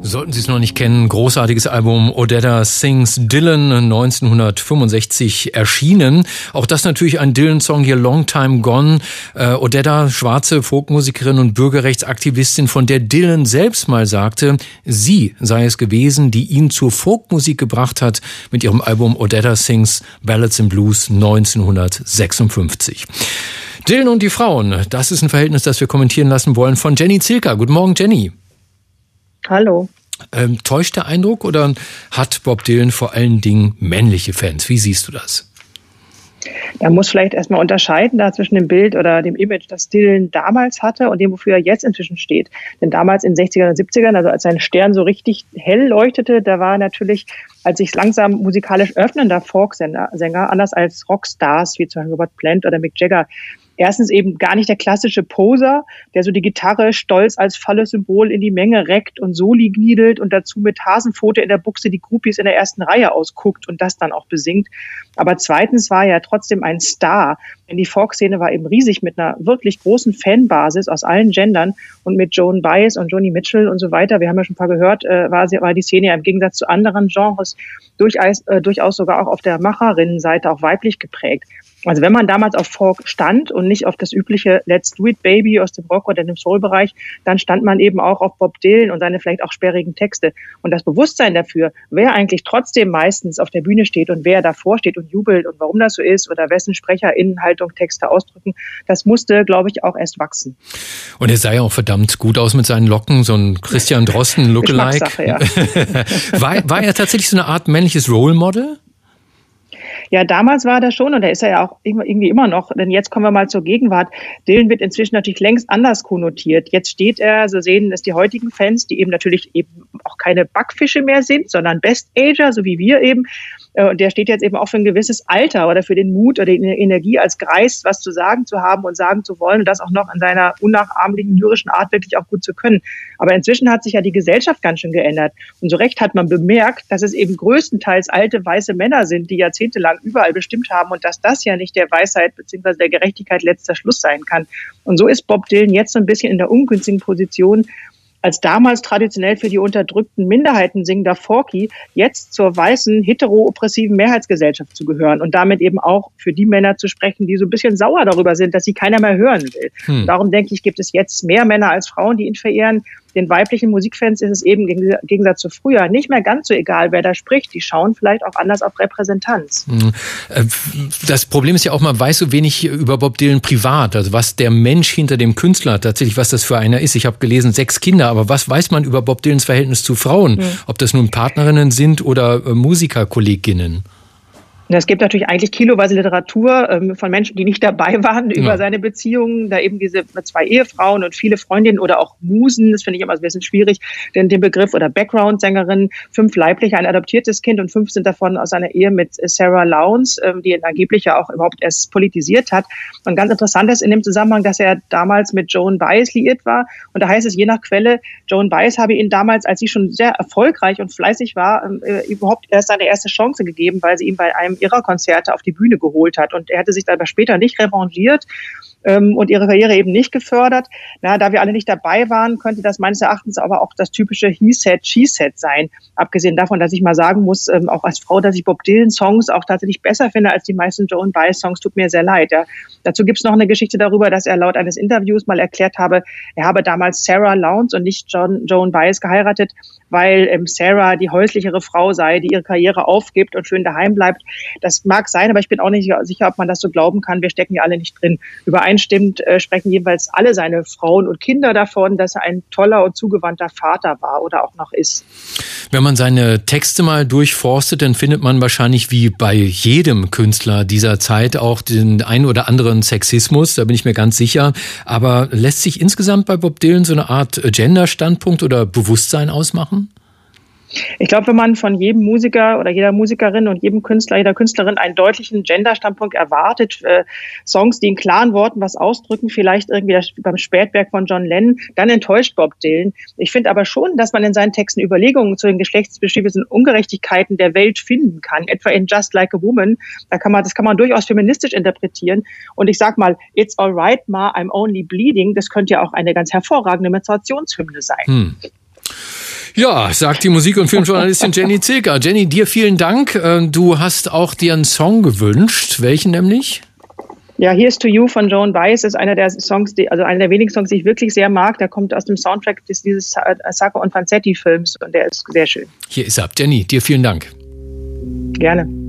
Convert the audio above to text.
Sollten Sie es noch nicht kennen, großartiges Album Odetta Sings Dylan, 1965 erschienen. Auch das natürlich ein Dylan-Song hier, Long Time Gone. Odetta, schwarze Folkmusikerin und Bürgerrechtsaktivistin, von der Dylan selbst mal sagte, sie sei es gewesen, die ihn zur Folkmusik gebracht hat mit ihrem Album Odetta Sings Ballads and Blues 1956. Dylan und die Frauen, das ist ein Verhältnis, das wir kommentieren lassen wollen von Jenny Zilka. Guten Morgen, Jenny. Hallo. Täuscht der Eindruck oder hat Bob Dylan vor allen Dingen männliche Fans? Wie siehst du das? Man muss vielleicht erstmal unterscheiden da zwischen dem Bild oder dem Image, das Dylan damals hatte und dem, wofür er jetzt inzwischen steht. Denn damals in den 60ern und 70ern, also als sein Stern so richtig hell leuchtete, da war er natürlich, als sich langsam musikalisch öffnender Folksänger, anders als Rockstars wie zum Beispiel Robert Plant oder Mick Jagger, erstens eben gar nicht der klassische Poser, der so die Gitarre stolz als Phallus-Symbol in die Menge reckt und Soli gniedelt und dazu mit Hasenpfote in der Buchse die Groupies in der ersten Reihe ausguckt und das dann auch besingt. Aber zweitens war er trotzdem ein Star, denn die Folk-Szene war eben riesig mit einer wirklich großen Fanbasis aus allen Gendern und mit Joan Baez und Joni Mitchell und so weiter. Wir haben ja schon ein paar gehört, war die Szene ja im Gegensatz zu anderen Genres durchaus sogar auch auf der Macherinnenseite auch weiblich geprägt. Also wenn man damals auf Folk stand und nicht auf das übliche Let's Do It Baby aus dem Rock- oder dem Soul-Bereich, dann stand man eben auch auf Bob Dylan und seine vielleicht auch sperrigen Texte. Und das Bewusstsein dafür, wer eigentlich trotzdem meistens auf der Bühne steht und wer davor steht und jubelt und warum das so ist oder wessen SprecherInnen Haltung, Texte ausdrücken, das musste, glaube ich, auch erst wachsen. Und er sah ja auch verdammt gut aus mit seinen Locken, so ein Christian Drosten-Lookalike. Ja. War er tatsächlich so eine Art männliches Role Model? Ja, damals war das schon und da ist er ja auch irgendwie immer noch, denn jetzt kommen wir mal zur Gegenwart. Dylan wird inzwischen natürlich längst anders konnotiert. Jetzt steht er, so sehen es die heutigen Fans, die eben natürlich eben auch keine Backfische mehr sind, sondern Best-Ager, so wie wir eben. Und der steht jetzt eben auch für ein gewisses Alter oder für den Mut oder die Energie als Greis, was zu sagen zu haben und sagen zu wollen und das auch noch in seiner unnachahmlichen lyrischen Art wirklich auch gut zu können. Aber inzwischen hat sich ja die Gesellschaft ganz schön geändert. Und so recht hat man bemerkt, dass es eben größtenteils alte weiße Männer sind, die jahrzehntelang überall bestimmt haben und dass das ja nicht der Weisheit bzw. der Gerechtigkeit letzter Schluss sein kann. Und so ist Bob Dylan jetzt so ein bisschen in der ungünstigen Position, als damals traditionell für die unterdrückten Minderheiten singender Folky, jetzt zur weißen, hetero-oppressiven Mehrheitsgesellschaft zu gehören und damit eben auch für die Männer zu sprechen, die so ein bisschen sauer darüber sind, dass sie keiner mehr hören will. Darum denke ich, gibt es jetzt mehr Männer als Frauen, die ihn verehren. Den weiblichen Musikfans ist es eben im Gegensatz zu früher nicht mehr ganz so egal, wer da spricht. Die schauen vielleicht auch anders auf Repräsentanz. Das Problem ist ja auch, man weiß so wenig über Bob Dylan privat, also was der Mensch hinter dem Künstler tatsächlich, was das für einer ist. Ich habe gelesen, 6 Kinder, aber was weiß man über Bob Dylans Verhältnis zu Frauen? Ob das nun Partnerinnen sind oder Musikerkolleginnen? Es gibt natürlich eigentlich kiloweise Literatur von Menschen, die nicht dabei waren, über seine Beziehungen. Da eben diese 2 Ehefrauen und viele Freundinnen oder auch Musen. Das finde ich immer ein bisschen schwierig, denn den Begriff oder Background-Sängerin, 5 leibliche, ein adoptiertes Kind und 5 sind davon aus einer Ehe mit Sarah Lowndes, die ihn angeblich ja auch überhaupt erst politisiert hat. Und ganz interessant ist in dem Zusammenhang, dass er damals mit Joan Baez liiert war. Und da heißt es je nach Quelle, Joan Baez habe ihn damals, als sie schon sehr erfolgreich und fleißig war, überhaupt erst seine erste Chance gegeben, weil sie ihm bei einem ihrer Konzerte auf die Bühne geholt hat. Und er hatte sich aber später nicht revanchiert und ihre Karriere eben nicht gefördert. Da wir alle nicht dabei waren, könnte das meines Erachtens aber auch das typische He said, she said sein. Abgesehen davon, dass ich mal sagen muss, auch als Frau, dass ich Bob Dylan Songs auch tatsächlich besser finde als die meisten Joan Baez Songs, tut mir sehr leid. Ja. Dazu gibt's noch eine Geschichte darüber, dass er laut eines Interviews mal erklärt habe, er habe damals Sarah Lowndes und nicht Joan Baez geheiratet, weil Sarah die häuslichere Frau sei, die ihre Karriere aufgibt und schön daheim bleibt. Das mag sein, aber ich bin auch nicht sicher, ob man das so glauben kann. Wir stecken ja alle nicht drin. Übereinstimmend sprechen jeweils alle seine Frauen und Kinder davon, dass er ein toller und zugewandter Vater war oder auch noch ist. Wenn man seine Texte mal durchforstet, dann findet man wahrscheinlich wie bei jedem Künstler dieser Zeit auch den ein oder anderen Sexismus, da bin ich mir ganz sicher. Aber lässt sich insgesamt bei Bob Dylan so eine Art Gender-Standpunkt oder Bewusstsein ausmachen? Ich glaube, wenn man von jedem Musiker oder jeder Musikerin und jedem Künstler, jeder Künstlerin einen deutlichen Gender-Standpunkt erwartet, Songs, die in klaren Worten was ausdrücken, vielleicht irgendwie beim Spätwerk von John Lennon, dann enttäuscht Bob Dylan. Ich finde aber schon, dass man in seinen Texten Überlegungen zu den geschlechtsspezifischen Ungerechtigkeiten der Welt finden kann, etwa in Just Like a Woman. Das kann man durchaus feministisch interpretieren. Und ich sag mal, It's alright, Ma, I'm only bleeding, das könnte ja auch eine ganz hervorragende Menstruationshymne sein. Ja, sagt die Musik- und Filmjournalistin Jenny Zilker. Jenny, dir vielen Dank. Du hast auch dir einen Song gewünscht. Welchen nämlich? Ja, Here's to You von Joan Baez ist einer der Songs, einer der wenigen Songs, die ich wirklich sehr mag. Der kommt aus dem Soundtrack dieses Sacco und Vanzetti Films und der ist sehr schön. Hier ist er. Jenny, dir vielen Dank. Gerne.